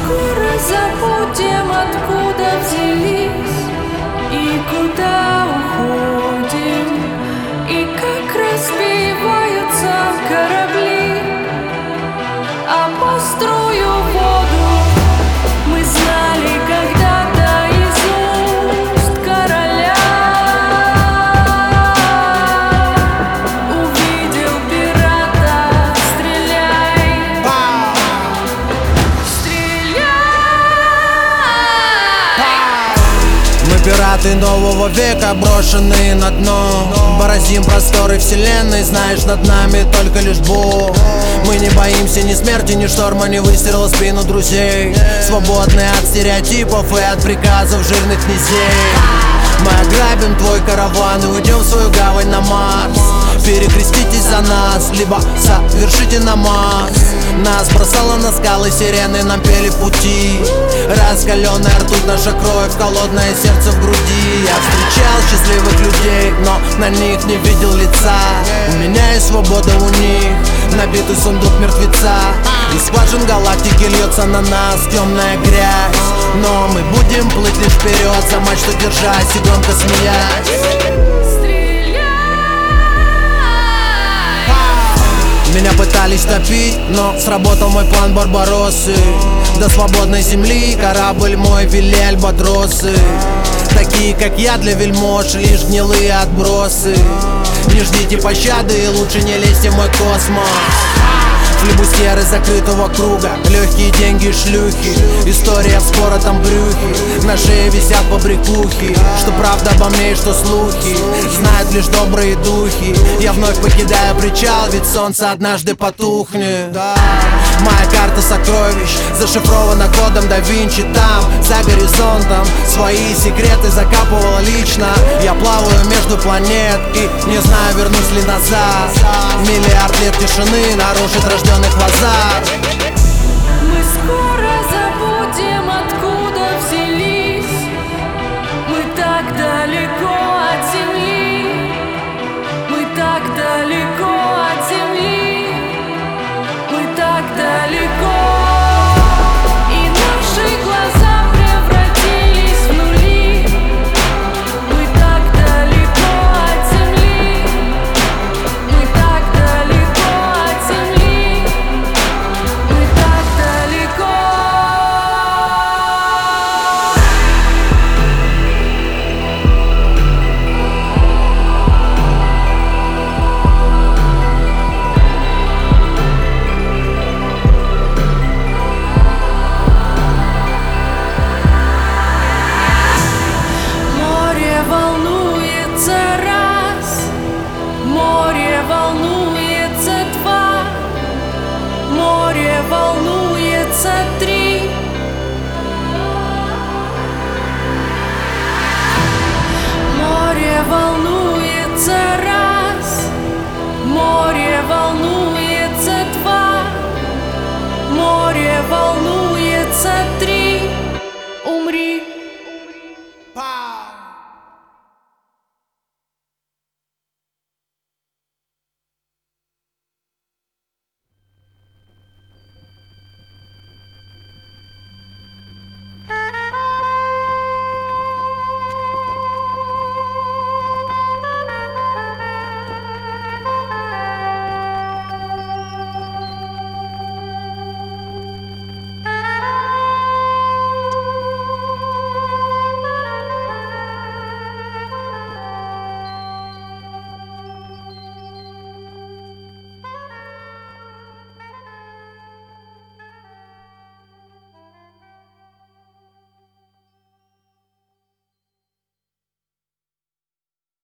Скоро забудем, откуда взялись и куда уходим, и как разбиваются корабли а острую воду. Мы знали когда-то из уст короля. Увидел пирата, стреляй, стреляй. Мы пираты нового века, брошенные на дно. Бороздим просторы вселенной, знаешь, над нами только лишь Бог. Мы не боимся ни смерти, ни шторма, ни выстрела в спину друзей. Свободны от стереотипов и от приказов жирных князей. Мы ограбим твой караван и уйдем в свою гавань на Марс. Перекреститесь за нас, либо совершите намаз. Нас бросало на скалы сирены, нам пели пути. Раскаленная ртуть, наша кровь, холодное сердце в груди. Я встречал счастливых людей, но на них не видел лица. У меня есть свобода, у них набитый сундук мертвеца. Из скважин галактики льется на нас темная грязь. Но мы будем плыть лишь вперед, за мачту держась и громко смеясь. Меня пытались топить, но сработал мой план Барбароссы. До свободной земли корабль мой вели альбатросы. Такие, как я, для вельмож лишь гнилые отбросы. Не ждите пощады и лучше не лезьте в мой космос. Флебустьеры закрытого круга, легкие деньги и шлюхи. История в споротом брюхе, на шее висят побрякухи. Что правда обо мне и что слухи знают лишь добрые духи. Я вновь покидаю причал, ведь солнце однажды потухнет. Моя карта сокровищ зашифрована кодом да Винчи. Там, за горизонтом, свои секреты закапывала лично. Я плаваю между планет и не знаю, вернусь ли назад. Миллиард лет тишины нарушит рожденных в азарт.